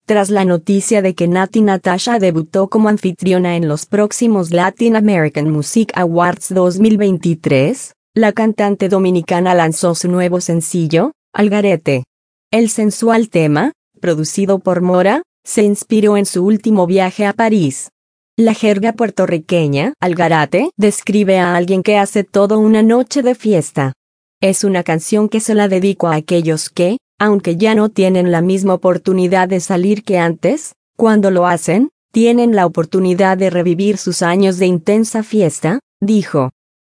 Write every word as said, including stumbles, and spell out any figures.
tras la noticia de que Natti Natasha debutó como anfitriona en los próximos Latin American Music Awards dos mil veintitrés, la cantante dominicana lanzó su nuevo sencillo, Algarete. El sensual tema, producido por Mora, se inspiró en su último viaje a París. La jerga puertorriqueña, algarate, describe a alguien que hace todo una noche de fiesta. Es una canción que se la dedico a aquellos que, aunque ya no tienen la misma oportunidad de salir que antes, cuando lo hacen, tienen la oportunidad de revivir sus años de intensa fiesta, dijo.